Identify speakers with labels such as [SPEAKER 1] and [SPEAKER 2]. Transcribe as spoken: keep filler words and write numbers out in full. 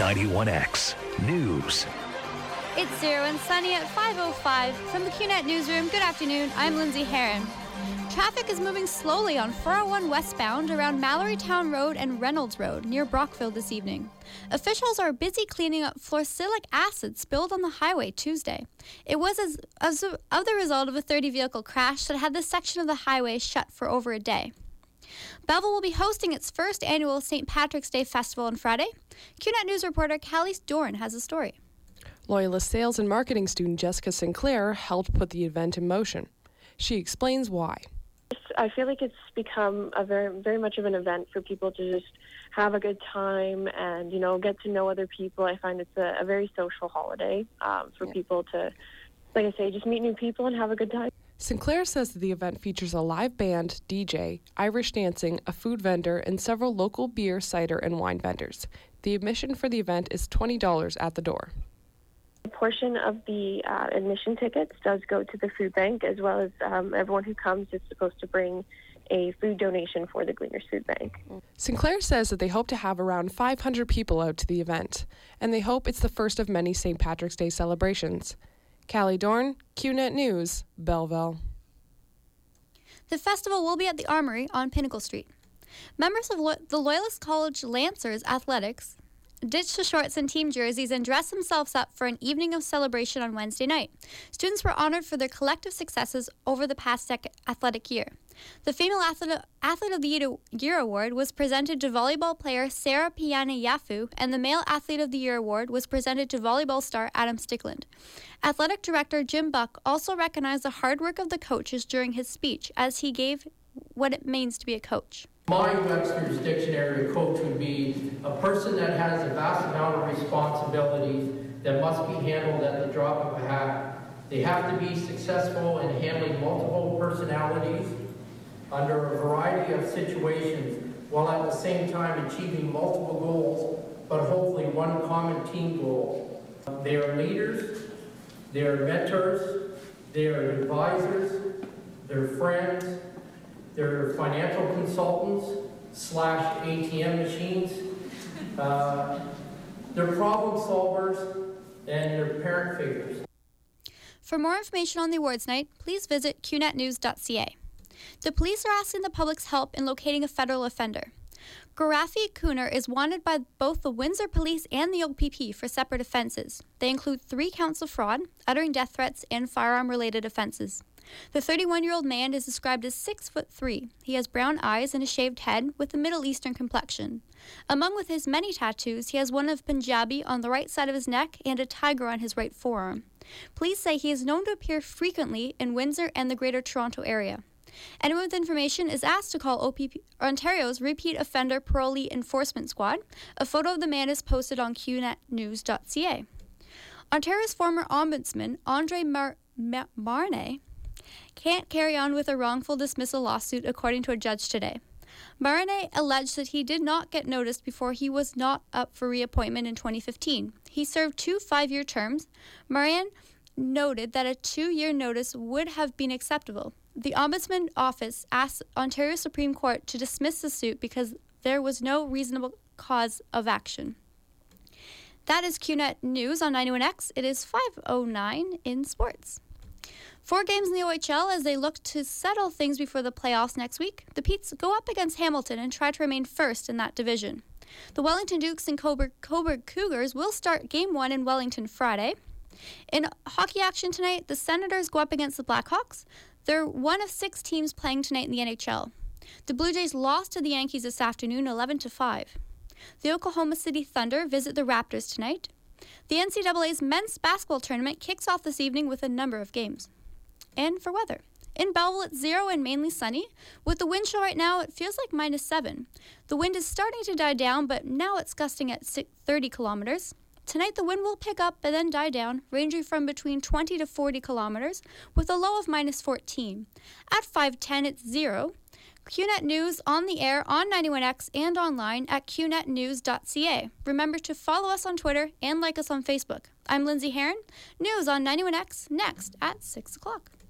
[SPEAKER 1] ninety-one X News.
[SPEAKER 2] It's zero and sunny at five oh five. From the Q net Newsroom, good afternoon, I'm Lindsay Herron. Traffic is moving slowly on four oh one westbound around Mallorytown Road and Reynolds Road near Brockville this evening. Officials are busy cleaning up fluorosilic acid spilled on the highway Tuesday. It was as, as a, of the result of a thirty-vehicle crash that had this section of the highway shut for over a day. Belleville will be hosting its first annual Saint Patrick's Day Festival on Friday. Q net News reporter Callie Dorn has a story.
[SPEAKER 3] Loyalist sales and marketing student Jessica Sinclair helped put the event in motion. She explains why.
[SPEAKER 4] I feel like it's become a very, very much of an event for people to just have a good time and, you know, get to know other people. I find it's a, a very social holiday um, for yeah. people to, like I say, just meet new people and have a good time.
[SPEAKER 3] Sinclair says that the event features a live band, D J, Irish dancing, a food vendor, and several local beer, cider, and wine vendors. The admission for the event is twenty dollars at the door.
[SPEAKER 4] A portion of the uh, admission tickets does go to the food bank, as well as um, everyone who comes is supposed to bring a food donation for the Gleaners Food Bank.
[SPEAKER 3] Sinclair says that they hope to have around five hundred people out to the event, and they hope it's the first of many Saint Patrick's Day celebrations. Callie Dorn, Q net News, Belleville.
[SPEAKER 2] The festival will be at the Armory on Pinnacle Street. Members of Lo- the Loyalist College Lancers Athletics ditched the shorts and team jerseys and dressed themselves up for an evening of celebration on Wednesday night. Students were honored for their collective successes over the past dec- athletic year. The Female Athlete, Athlete of the Year Award was presented to volleyball player Sarah Piana-Yafu, and the Male Athlete of the Year Award was presented to volleyball star Adam Stickland. Athletic Director Jim Buck also recognized the hard work of the coaches during his speech as he gave what it means to be a coach.
[SPEAKER 5] My Webster's Dictionary of coach would be a person that has a vast amount of responsibilities that must be handled at the drop of a hat. They have to be successful in handling multiple personalities under a variety of situations while at the same time achieving multiple goals, but hopefully one common team goal. They are leaders, they are mentors, they are advisors, they're friends, they're financial consultants slash A T M machines. Uh, they're problem solvers, and they're parent figures.
[SPEAKER 2] For more information on the awards night, please visit q net news dot c a. The police are asking the public's help in locating a federal offender. Garafi Kuner is wanted by both the Windsor Police and the O P P for separate offenses. They include three counts of fraud, uttering death threats, and firearm-related offenses. The thirty-one-year-old man is described as six foot three. He has brown eyes and a shaved head with a Middle Eastern complexion. Among with his many tattoos, he has one of Punjabi on the right side of his neck and a tiger on his right forearm. Police say he is known to appear frequently in Windsor and the Greater Toronto area. Anyone with information is asked to call O P P Ontario's Repeat Offender Parolee Enforcement Squad. A photo of the man is posted on q net news dot c a. Ontario's former ombudsman, Andre Mar- Mar- Marne, can't carry on with a wrongful dismissal lawsuit, according to a judge today. Marne alleged that he did not get noticed before he was not up for reappointment in twenty fifteen. He served two five-year terms. Marne noted that a two-year notice would have been acceptable. The Ombudsman Office asked Ontario Supreme Court to dismiss the suit because there was no reasonable cause of action. That is Q net News on ninety-one X. It is five oh nine in sports. Four games in the O H L as they look to settle things before the playoffs next week. The Petes go up against Hamilton and try to remain first in that division. The Wellington Dukes and Cobourg, Cobourg Cougars will start Game one in Wellington Friday. In hockey action tonight, the Senators go up against the Blackhawks. They're one of six teams playing tonight in the N H L. The Blue Jays lost to the Yankees this afternoon, eleven to five. The Oklahoma City Thunder visit the Raptors tonight. The N C double A's men's basketball tournament kicks off this evening with a number of games. And for weather. In Belleville, it's zero and mainly sunny. With the wind chill right now, it feels like minus seven. The wind is starting to die down, but now it's gusting at thirty kilometers. Tonight, the wind will pick up and then die down, ranging from between twenty to forty kilometers, with a low of minus fourteen. At five ten, it's zero. Q net News on the air on ninety-one X and online at q net news dot c a. Remember to follow us on Twitter and like us on Facebook. I'm Lindsay Herron. News on ninety-one X next at six o'clock.